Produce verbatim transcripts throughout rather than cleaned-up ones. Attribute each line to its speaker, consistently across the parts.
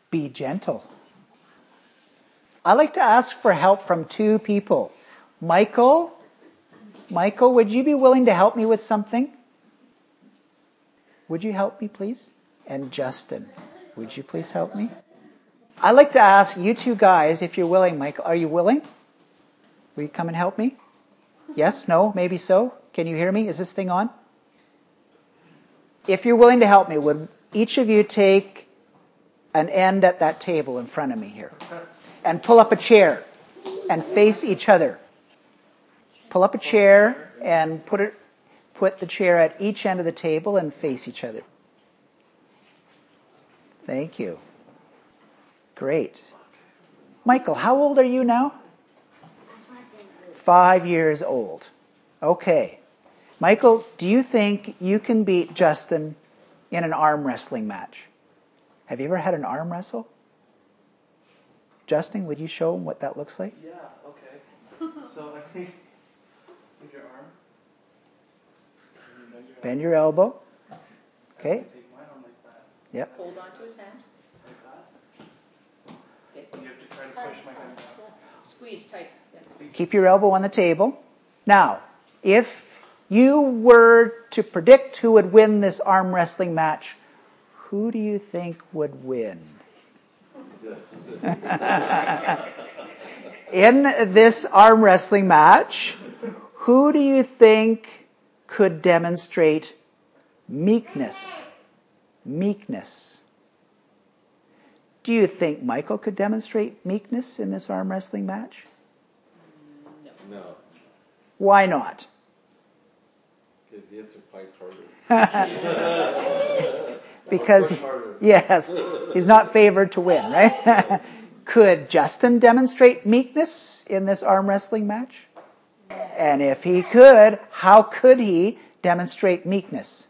Speaker 1: Be gentle. I like to ask for help from two people. Michael, Michael, would you be willing to help me with something? Would you help me, please? And Justin, would you please help me? I'd like to ask you two guys, if you're willing, Michael, are you willing? Will you come and help me? Yes? No? Maybe so? Can you hear me? Is this thing on? If you're willing to help me, would each of you take an end at that table in front of me here and pull up a chair and face each other? Pull up a chair and put it, put the chair at each end of the table and face each other. Thank you. Great. Michael, how old are you now? Five years old. Okay. Michael, do you think you can beat Justin in an arm wrestling match? Have you ever had an arm wrestle? Justin, would you show him what that looks like?
Speaker 2: Yeah, okay. So I think with your arm.
Speaker 1: Bend your elbow. Okay.
Speaker 2: Take my arm like that.
Speaker 1: Yep.
Speaker 3: Hold on to his hand.
Speaker 2: Like that.
Speaker 3: Okay.
Speaker 2: You have to try to push my hand down.
Speaker 3: Squeeze tight. Yeah.
Speaker 1: Keep your elbow on the table. Now, if you were to predict who would win this arm wrestling match, who do you think would win? In this arm wrestling match, who do you think could demonstrate meekness? Meekness. Do you think Michael could demonstrate meekness in this arm wrestling match?
Speaker 3: No.
Speaker 4: No,
Speaker 1: Why not?
Speaker 4: because he has to fight harder.
Speaker 1: Because,
Speaker 4: Push harder.
Speaker 1: yes, he's not favored to win, right? Could Justin demonstrate meekness in this arm wrestling match? And if he could, how could he demonstrate meekness?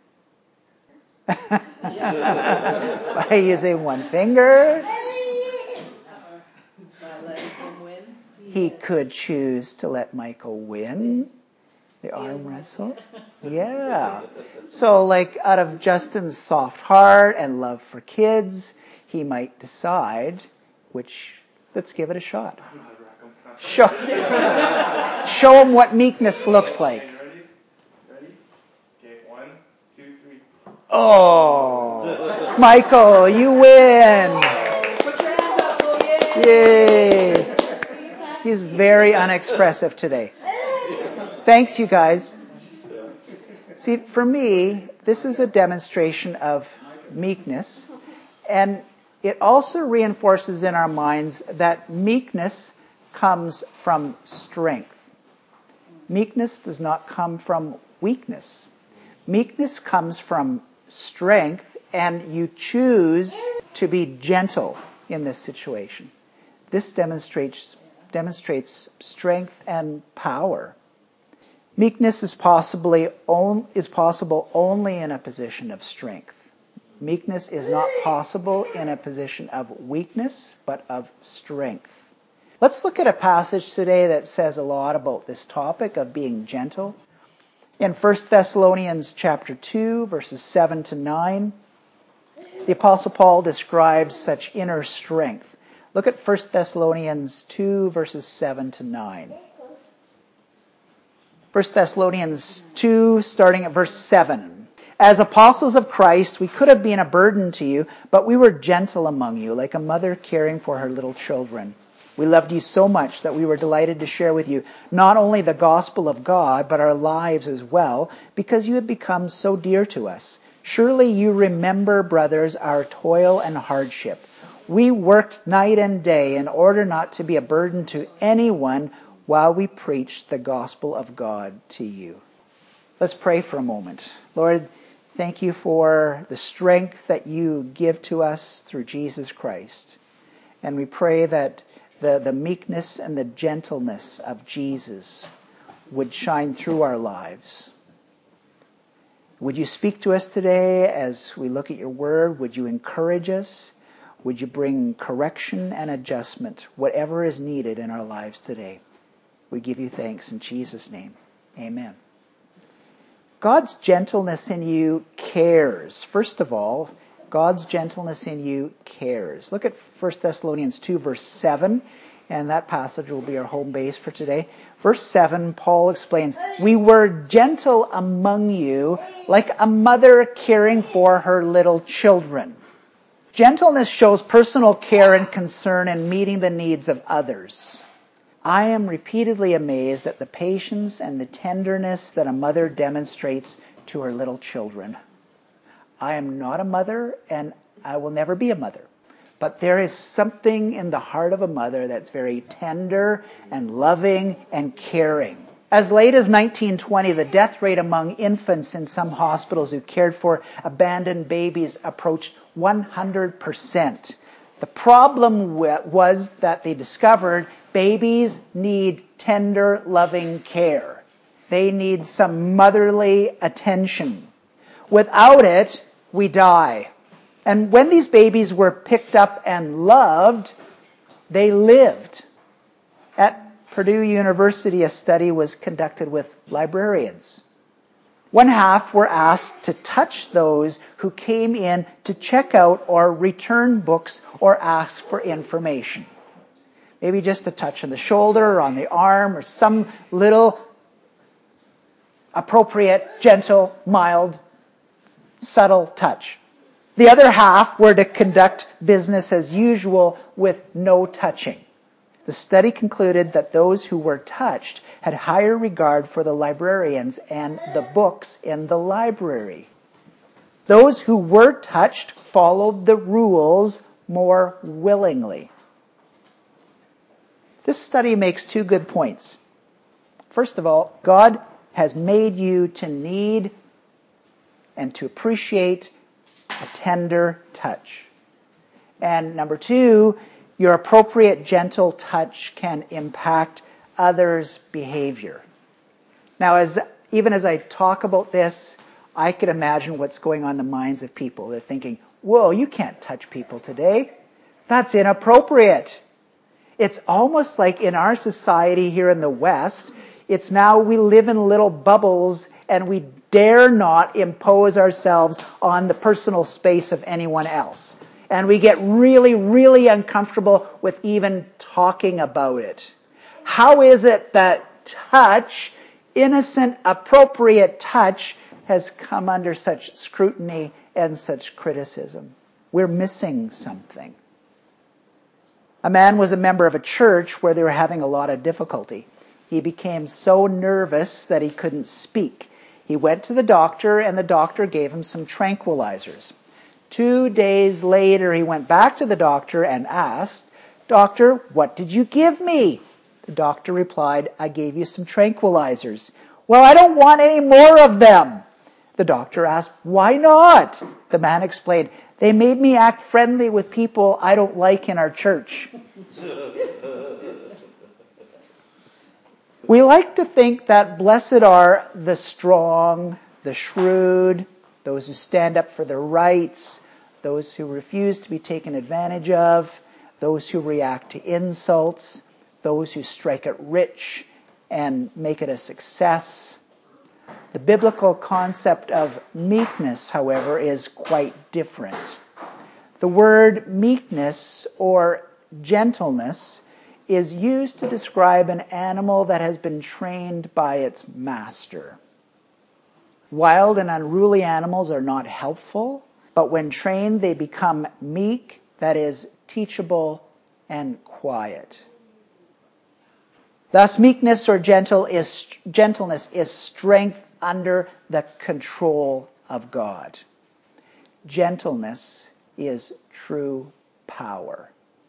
Speaker 1: By using one finger.
Speaker 3: By letting him win.
Speaker 1: He could choose to let Michael win the arm wrestle. Yeah. So like out of Justin's soft heart and love for kids, he might decide which, let's give it a shot. Show, show him what meekness looks like.
Speaker 2: Okay, ready? Ready? Okay, one, two, three.
Speaker 1: Oh, Michael, you win.
Speaker 3: Put your hands up, oh yay!
Speaker 1: Yay. He's very unexpressive today. Thanks, you guys. See, for me, this is a demonstration of meekness, and it also reinforces in our minds that meekness comes from strength. Meekness does not come from weakness. Meekness comes from strength, and you choose to be gentle in this situation. This demonstrates demonstrates strength and power. Meekness is possibly on, is possible only in a position of strength. Meekness is not possible in a position of weakness, but of strength. Let's look at a passage today that says a lot about this topic of being gentle. In First Thessalonians chapter two, verses seven to nine, the Apostle Paul describes such inner strength. Look at First Thessalonians two, verses seven to nine. First Thessalonians two, starting at verse seven. As apostles of Christ, we could have been a burden to you, but we were gentle among you, like a mother caring for her little children. We loved you so much that we were delighted to share with you not only the gospel of God, but our lives as well, because you had become so dear to us. Surely you remember, brothers, our toil and hardship. We worked night and day in order not to be a burden to anyone while we preached the gospel of God to you. Let's pray for a moment. Lord, thank you for the strength that you give to us through Jesus Christ. And we pray that the, the meekness and the gentleness of Jesus would shine through our lives. Would you speak to us today as we look at your word? Would you encourage us? Would you bring correction and adjustment, whatever is needed in our lives today? We give you thanks in Jesus' name. Amen. God's gentleness in you cares, first of all, God's gentleness in you cares. Look at First Thessalonians two, verse seven, and that passage will be our home base for today. Verse seven, Paul explains, "We were gentle among you, like a mother caring for her little children." Gentleness shows personal care and concern in meeting the needs of others. I am repeatedly amazed at the patience and the tenderness that a mother demonstrates to her little children. I am not a mother, and I will never be a mother. But there is something in the heart of a mother that's very tender and loving and caring. As late as nineteen twenty, the death rate among infants in some hospitals who cared for abandoned babies approached one hundred percent. The problem was that they discovered babies need tender, loving care. They need some motherly attention. Without it, we die. And when these babies were picked up and loved, they lived. At Purdue University, a study was conducted with librarians. One half were asked to touch those who came in to check out or return books or ask for information. Maybe just a touch on the shoulder or on the arm or some little appropriate, gentle, mild, subtle touch. The other half were to conduct business as usual with no touching. The study concluded that those who were touched had higher regard for the librarians and the books in the library. Those who were touched followed the rules more willingly. This study makes two good points. First of all, God has made you to need and to appreciate a tender touch. And number two, your appropriate gentle touch can impact others' behavior. Now, as even as I talk about this, I could imagine what's going on in the minds of people. They're thinking, whoa, you can't touch people today. That's inappropriate. It's almost like in our society here in the West, it's now we live in little bubbles and we dare not impose ourselves on the personal space of anyone else. And we get really, really uncomfortable with even talking about it. How is it that touch, innocent, appropriate touch, has come under such scrutiny and such criticism? We're missing something. A man was a member of a church where they were having a lot of difficulty. He became so nervous that he couldn't speak. He went to the doctor, and the doctor gave him some tranquilizers. Two days later, he went back to the doctor and asked, "Doctor, what did you give me?" The doctor replied, "I gave you some tranquilizers." "Well, I don't want any more of them." The doctor asked, "Why not?" The man explained, "They made me act friendly with people I don't like in our church." We like to think that blessed are the strong, the shrewd, those who stand up for their rights, those who refuse to be taken advantage of, those who react to insults, those who strike it rich and make it a success. The biblical concept of meekness, however, is quite different. The word meekness or gentleness is used to describe an animal that has been trained by its master. Wild and unruly animals are not helpful, but when trained they become meek, that is, teachable and quiet. Thus, meekness or gentle is, gentleness is strength under the control of God. Gentleness is true power.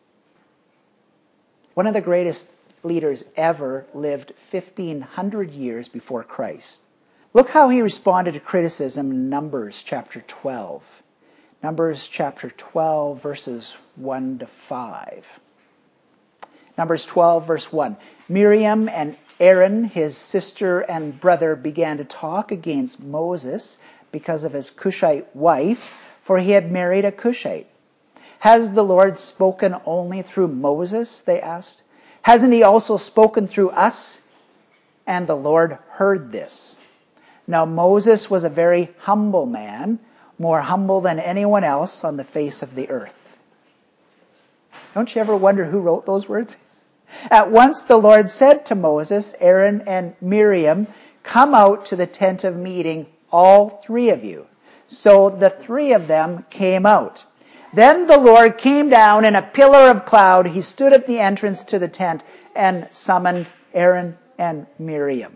Speaker 1: One of the greatest leaders ever lived fifteen hundred years before Christ. Look how he responded to criticism in Numbers chapter twelve. Numbers chapter twelve, verses one to five. Numbers twelve, verse one. Miriam and Aaron, his sister and brother, began to talk against Moses because of his Cushite wife, for he had married a Cushite. "Has the Lord spoken only through Moses?" they asked. "Hasn't he also spoken through us?" And the Lord heard this. Now Moses was a very humble man, more humble than anyone else on the face of the earth. Don't you ever wonder who wrote those words? At once the Lord said to Moses, Aaron, and Miriam, come out to the tent of meeting, all three of you. So the three of them came out. Then the Lord came down in a pillar of cloud. He stood at the entrance to the tent and summoned Aaron and Miriam.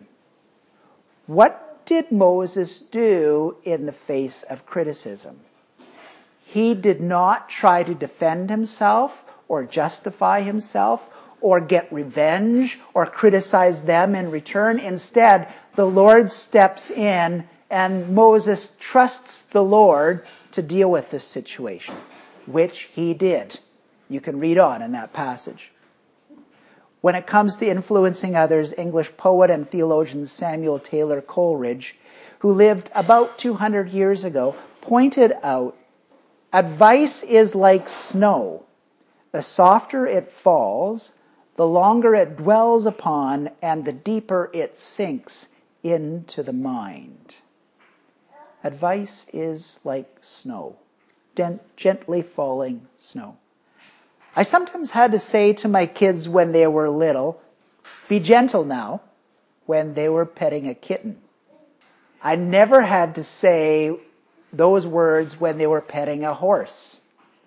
Speaker 1: What did Moses do in the face of criticism? He did not try to defend himself or justify himself or get revenge or criticize them in return. Instead, the Lord steps in and Moses trusts the Lord to deal with this situation, which he did. You can read on in that passage. When it comes to influencing others, English poet and theologian Samuel Taylor Coleridge, who lived about two hundred years ago, pointed out, advice is like snow. The softer it falls, the longer it dwells upon, and the deeper it sinks into the mind. Advice is like snow, gently falling snow. I sometimes had to say to my kids when they were little, be gentle now, when they were petting a kitten. I never had to say those words when they were petting a horse.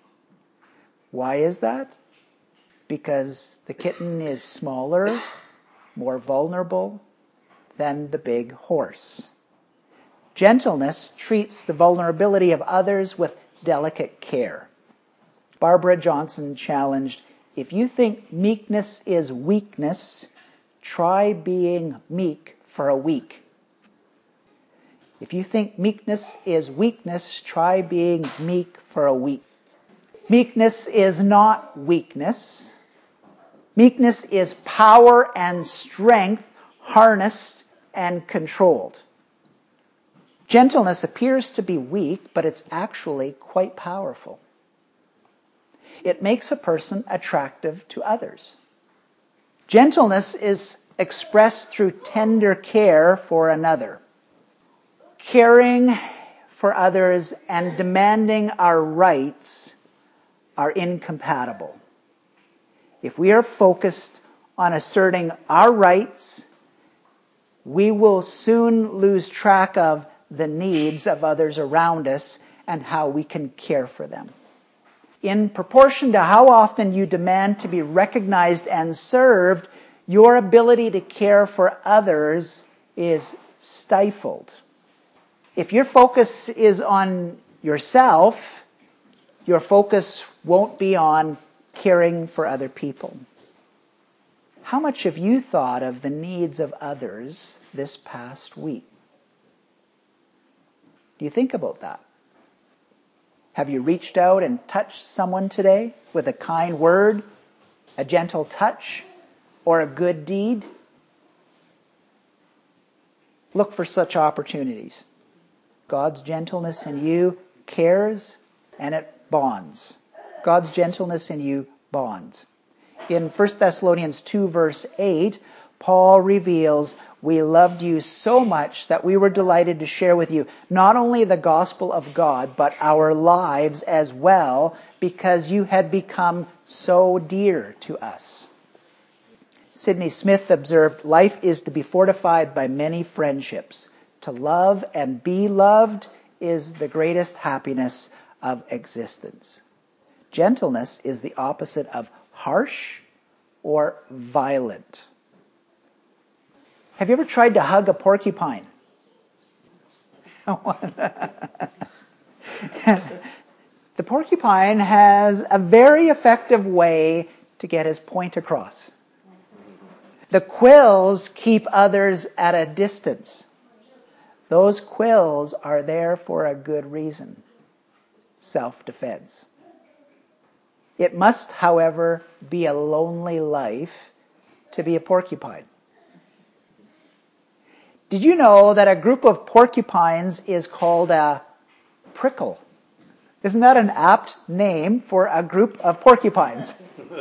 Speaker 1: Why is that? Because the kitten is smaller, more vulnerable than the big horse. Gentleness treats the vulnerability of others with delicate care. Barbara Johnson challenged, if you think meekness is weakness, try being meek for a week. If you think meekness is weakness, try being meek for a week. Meekness is not weakness. Meekness is power and strength harnessed and controlled. Gentleness appears to be weak, but it's actually quite powerful. It makes a person attractive to others. Gentleness is expressed through tender care for another. Caring for others and demanding our rights are incompatible. If we are focused on asserting our rights, we will soon lose track of the needs of others around us and how we can care for them. In proportion to how often you demand to be recognized and served, your ability to care for others is stifled. If your focus is on yourself, your focus won't be on caring for other people. How much have you thought of the needs of others this past week? Do you think about that? Have you reached out and touched someone today with a kind word, a gentle touch, or a good deed? Look for such opportunities. God's gentleness in you cares and it bonds. God's gentleness in you bonds. In First Thessalonians two verse eight, Paul reveals, we loved you so much that we were delighted to share with you not only the gospel of God, but our lives as well, because you had become so dear to us. Sidney Smith observed, life is to be fortified by many friendships. To love and be loved is the greatest happiness of existence. Gentleness is the opposite of harsh or violent. Have you ever tried to hug a porcupine? The porcupine has a very effective way to get his point across. The quills keep others at a distance. Those quills are there for a good reason. Self-defense. It must, however, be a lonely life to be a porcupine. Did you know that a group of porcupines is called a prickle? Isn't that an apt name for a group of porcupines?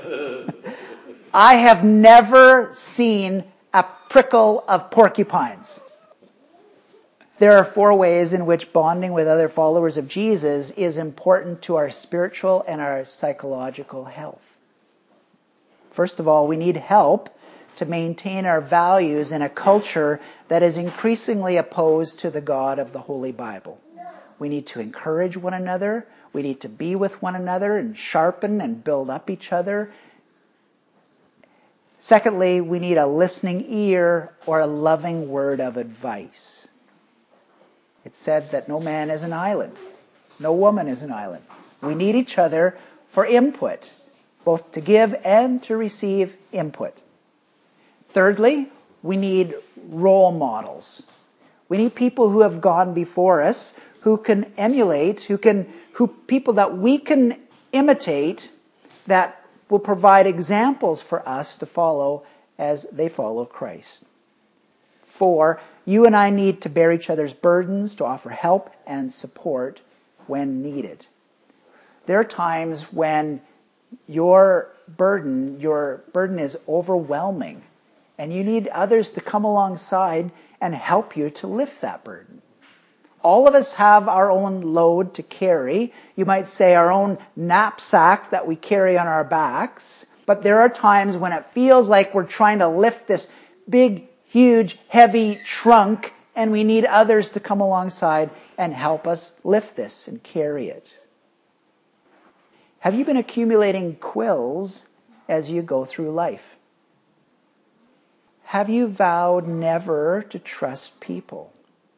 Speaker 1: I have never seen a prickle of porcupines. There are four ways in which bonding with other followers of Jesus is important to our spiritual and our psychological health. First of all, we need help to maintain our values in a culture that is increasingly opposed to the God of the Holy Bible. We need to encourage one another. We need to be with one another and sharpen and build up each other. Secondly, we need a listening ear or a loving word of advice. It's said that no man is an island. No woman is an island. We need each other for input, both to give and to receive input. Thirdly, we need role models. We need people who have gone before us, who can emulate, who can, who people that we can imitate, that will provide examples for us to follow as they follow Christ. Four, you and I need to bear each other's burdens, to offer help and support when needed. There are times when your burden, your burden is overwhelming, and you need others to come alongside and help you to lift that burden. All of us have our own load to carry. You might say our own knapsack that we carry on our backs. But there are times when it feels like we're trying to lift this big, huge, heavy trunk, and we need others to come alongside and help us lift this and carry it. Have you been accumulating quills as you go through life? Have you vowed never to trust people?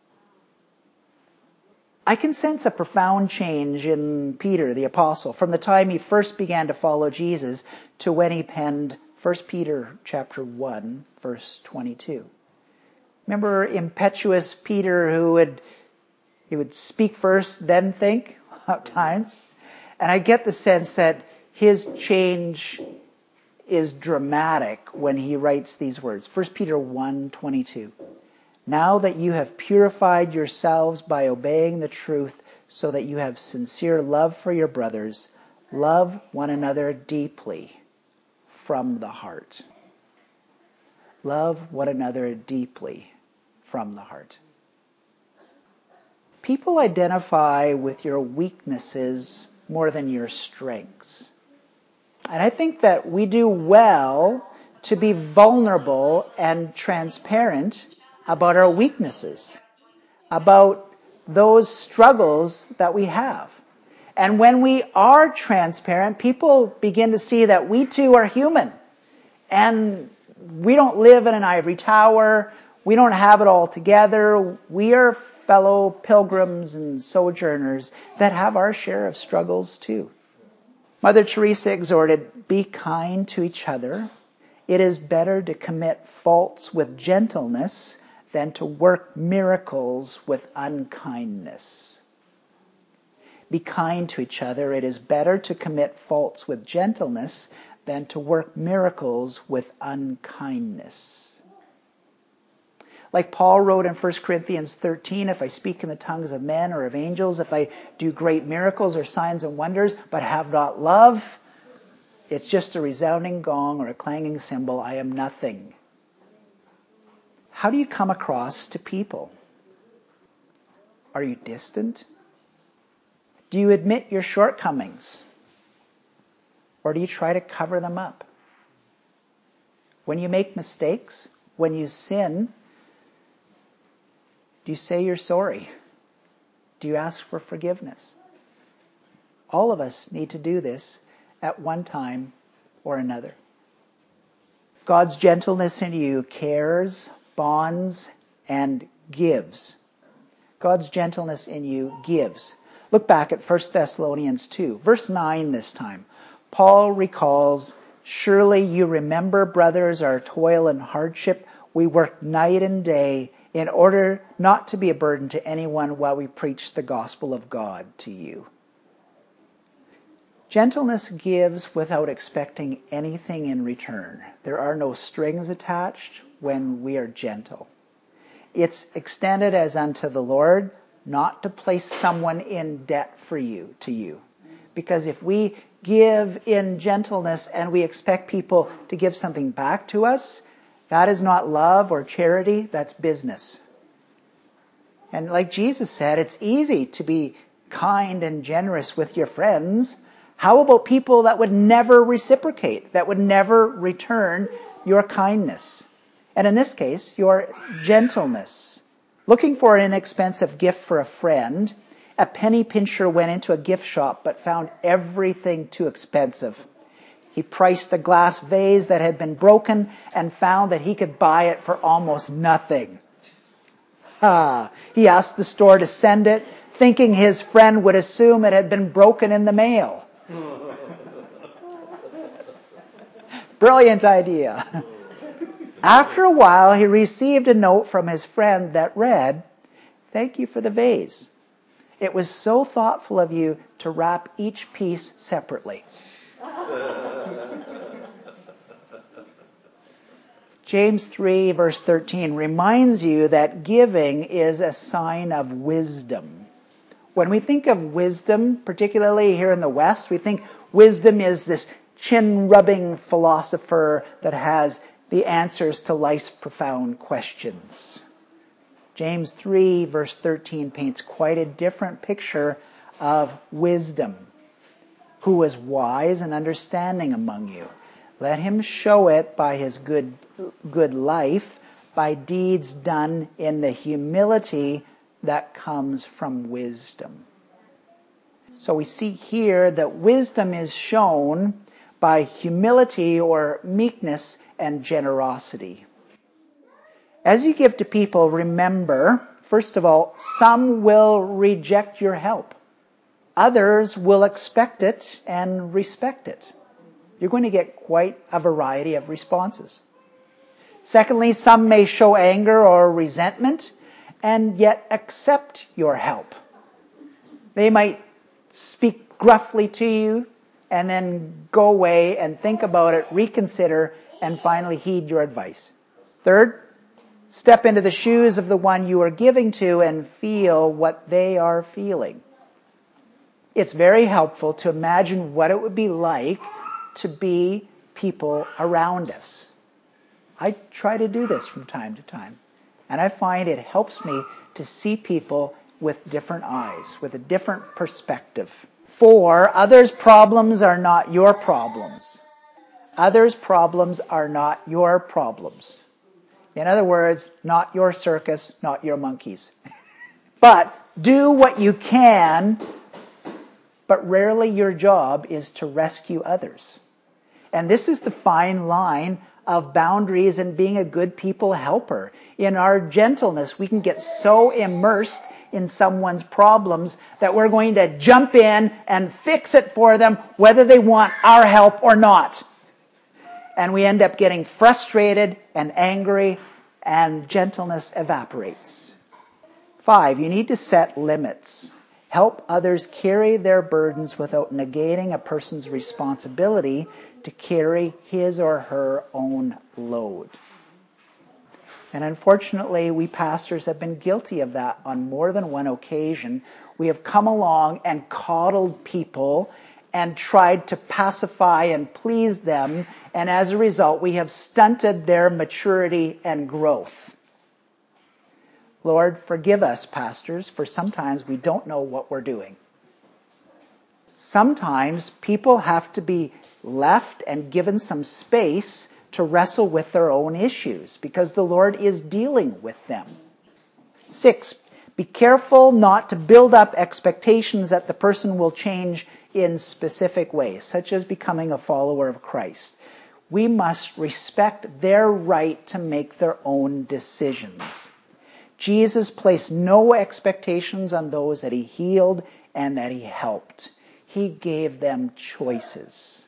Speaker 1: I can sense a profound change in Peter, the apostle, from the time he first began to follow Jesus to when he penned First Peter chapter one, verse twenty-two. Remember impetuous Peter who would he would speak first, then think at times? And I get the sense that his change is dramatic when he writes these words. First Peter one, twenty-two. Now that you have purified yourselves by obeying the truth, so that you have sincere love for your brothers, love one another deeply from the heart. Love one another deeply from the heart. People identify with your weaknesses more than your strengths. And I think that we do well to be vulnerable and transparent about our weaknesses, about those struggles that we have. And when we are transparent, people begin to see that we too are human. And we don't live in an ivory tower. We don't have it all together. We are fellow pilgrims and sojourners that have our share of struggles too. Mother Teresa exhorted, be kind to each other. It is better to commit faults with gentleness than to work miracles with unkindness. Be kind to each other. It is better to commit faults with gentleness than to work miracles with unkindness. Like Paul wrote in First Corinthians thirteen, if I speak in the tongues of men or of angels, if I do great miracles or signs and wonders, but have not love, it's just a resounding gong or a clanging cymbal. I am nothing. How do you come across to people? Are you distant? Do you admit your shortcomings? Or do you try to cover them up? When you make mistakes, when you sin, do you say you're sorry? Do you ask for forgiveness? All of us need to do this at one time or another. God's gentleness in you cares, bonds, and gives. God's gentleness in you gives. Look back at First Thessalonians two, verse nine this time. Paul recalls, surely you remember, brothers, our toil and hardship. We worked night and day in order not to be a burden to anyone while we preach the gospel of God to you. Gentleness gives without expecting anything in return. There are no strings attached when we are gentle. It's extended as unto the Lord, not to place someone in debt for you, to you. Because if we give in gentleness and we expect people to give something back to us, that is not love or charity, that's business. And like Jesus said, it's easy to be kind and generous with your friends. How about people that would never reciprocate, that would never return your kindness? And in this case, your gentleness. Looking for an inexpensive gift for a friend, a penny pincher went into a gift shop but found everything too expensive. He priced the glass vase that had been broken and found that he could buy it for almost nothing. Ah, he asked the store to send it, thinking his friend would assume it had been broken in the mail. Brilliant idea. After a while, he received a note from his friend that read, "Thank you for the vase. It was so thoughtful of you to wrap each piece separately." James three verse thirteen reminds you that giving is a sign of wisdom. When we think of wisdom, particularly here in the West, we think wisdom is this chin-rubbing philosopher that has the answers to life's profound questions. James three verse thirteen paints quite a different picture of wisdom. Who is wise and understanding among you? Let him show it by his good, good life, by deeds done in the humility that comes from wisdom. So we see here that wisdom is shown by humility or meekness and generosity. As you give to people, remember, first of all, some will reject your help. Others will expect it and respect it. You're going to get quite a variety of responses. Secondly, some may show anger or resentment and yet accept your help. They might speak gruffly to you and then go away and think about it, reconsider, and finally heed your advice. Third, step into the shoes of the one you are giving to and feel what they are feeling. It's very helpful to imagine what it would be like to be people around us. I try to do this from time to time, and I find it helps me to see people with different eyes, with a different perspective. Four, others' problems are not your problems. Others' problems are not your problems. In other words, not your circus, not your monkeys. But do what you can, but rarely your job is to rescue others. And this is the fine line of boundaries and being a good people helper. In our gentleness, we can get so immersed in someone's problems that we're going to jump in and fix it for them, whether they want our help or not. And we end up getting frustrated and angry, and gentleness evaporates. Five, you need to set limits. Help others carry their burdens without negating a person's responsibility to carry his or her own load. And unfortunately, we pastors have been guilty of that on more than one occasion. We have come along and coddled people and tried to pacify and please them, and as a result, we have stunted their maturity and growth. Lord, forgive us, pastors, for sometimes we don't know what we're doing. Sometimes people have to be left and given some space to wrestle with their own issues because the Lord is dealing with them. Six, be careful not to build up expectations that the person will change in specific ways, such as becoming a follower of Christ. We must respect their right to make their own decisions. Jesus placed no expectations on those that he healed and that he helped. He gave them choices.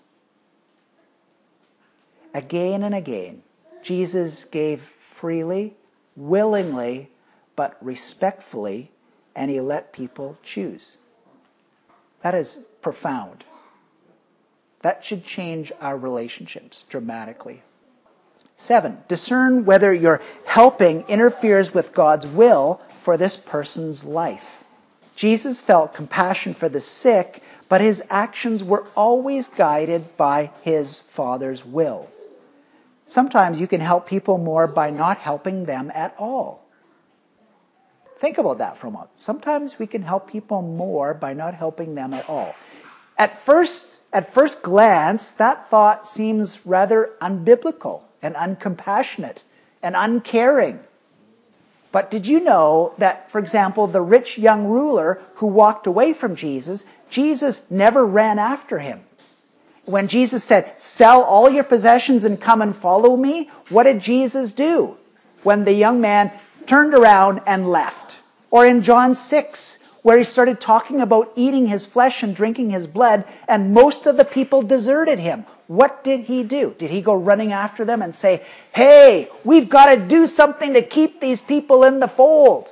Speaker 1: Again and again, Jesus gave freely, willingly, but respectfully, and he let people choose. That is profound. That should change our relationships dramatically. Seven, discern whether your helping interferes with God's will for this person's life. Jesus felt compassion for the sick, but his actions were always guided by his Father's will. Sometimes you can help people more by not helping them at all. Think about that for a moment. Sometimes we can help people more by not helping them at all. At first, at first glance, that thought seems rather unbiblical and uncompassionate and uncaring. But did you know that, for example, the rich young ruler who walked away from Jesus, Jesus never ran after him. When Jesus said, "Sell all your possessions and come and follow me," what did Jesus do when the young man turned around and left? Or in John six, where he started talking about eating his flesh and drinking his blood, and most of the people deserted him. What did he do? Did he go running after them and say, "Hey, we've got to do something to keep these people in the fold"?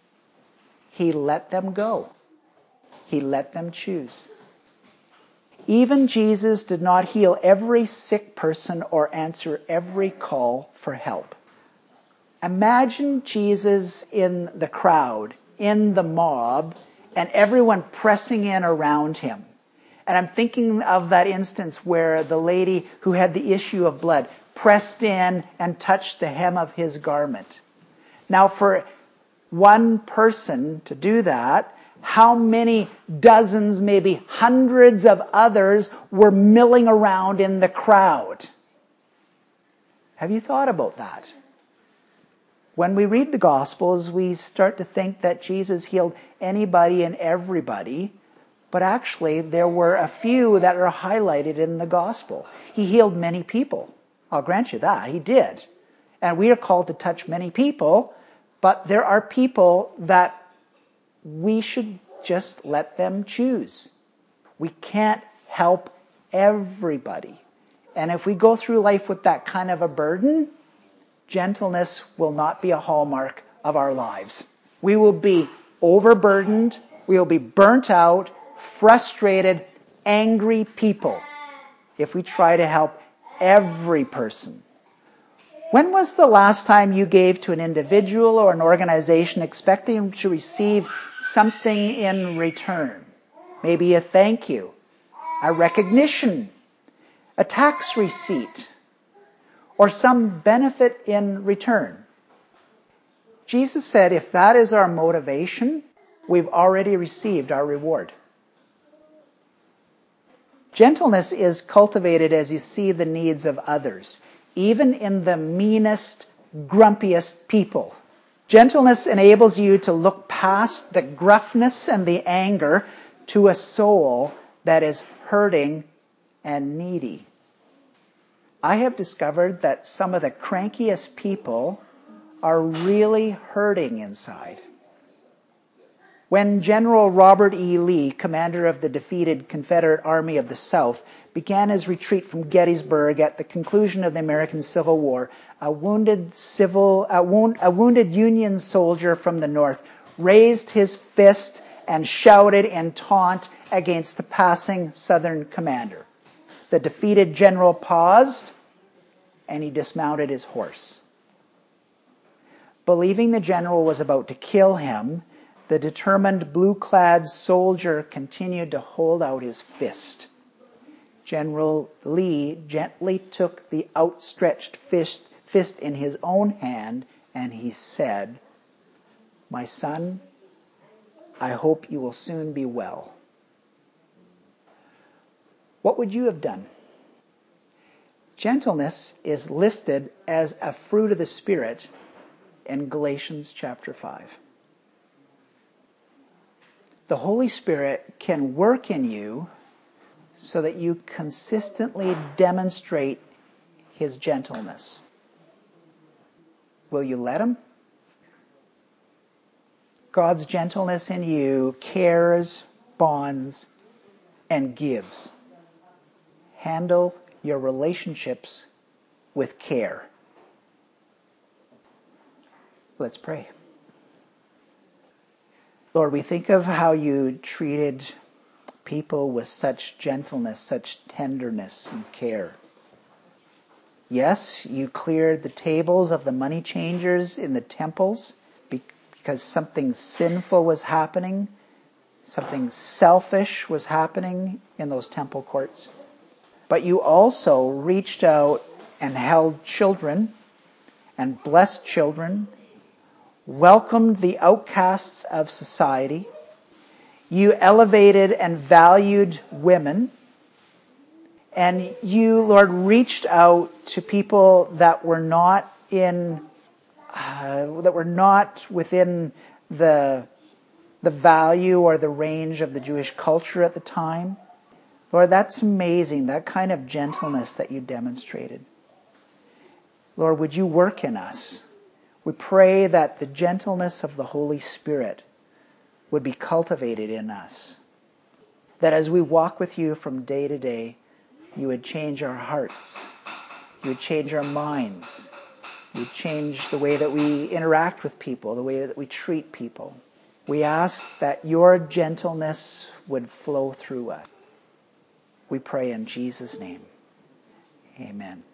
Speaker 1: He let them go. He let them choose. Even Jesus did not heal every sick person or answer every call for help. Imagine Jesus in the crowd, in the mob, and everyone pressing in around him. And I'm thinking of that instance where the lady who had the issue of blood pressed in and touched the hem of his garment. Now, for one person to do that, how many dozens, maybe hundreds of others were milling around in the crowd? Have you thought about that? When we read the Gospels, we start to think that Jesus healed anybody and everybody, but actually there were a few that are highlighted in the Gospel. He healed many people. I'll grant you that. He did. And we are called to touch many people, but there are people that we should just let them choose. We can't help everybody. And if we go through life with that kind of a burden, gentleness will not be a hallmark of our lives. We will be overburdened. We will be burnt out, frustrated, angry people if we try to help every person. When was the last time you gave to an individual or an organization expecting to receive something in return? Maybe a thank you, a recognition, a tax receipt, or some benefit in return. Jesus said if that is our motivation, we've already received our reward. Gentleness is cultivated as you see the needs of others, even in the meanest, grumpiest people. Gentleness enables you to look past the gruffness and the anger to a soul that is hurting and needy. I have discovered that some of the crankiest people are really hurting inside. When General Robert E. Lee, commander of the defeated Confederate Army of the South, began his retreat from Gettysburg at the conclusion of the American Civil War, a wounded civil, a, wound, a wounded Union soldier from the North raised his fist and shouted in taunt against the passing Southern commander. The defeated general paused and he dismounted his horse. Believing the general was about to kill him, the determined blue-clad soldier continued to hold out his fist. General Lee gently took the outstretched fist, fist in his own hand and he said, "My son, I hope you will soon be well." What would you have done? Gentleness is listed as a fruit of the Spirit in Galatians chapter five. The Holy Spirit can work in you so that you consistently demonstrate His gentleness. Will you let Him? God's gentleness in you cares, bonds, and gives. Handle your relationships with care. Let's pray. Lord, we think of how you treated people with such gentleness, such tenderness and care. Yes, you cleared the tables of the money changers in the temples because something sinful was happening, something selfish was happening in those temple courts. But you also reached out and held children and blessed children, welcomed the outcasts of society. You elevated and valued women. And you, Lord, reached out to people that were not in, uh, that were not within the, the value or the range of the Jewish culture at the time. Lord, that's amazing, that kind of gentleness that you demonstrated. Lord, would you work in us? We pray that the gentleness of the Holy Spirit would be cultivated in us. That as we walk with you from day to day, you would change our hearts. You would change our minds. You would change the way that we interact with people, the way that we treat people. We ask that your gentleness would flow through us. We pray in Jesus' name. Amen.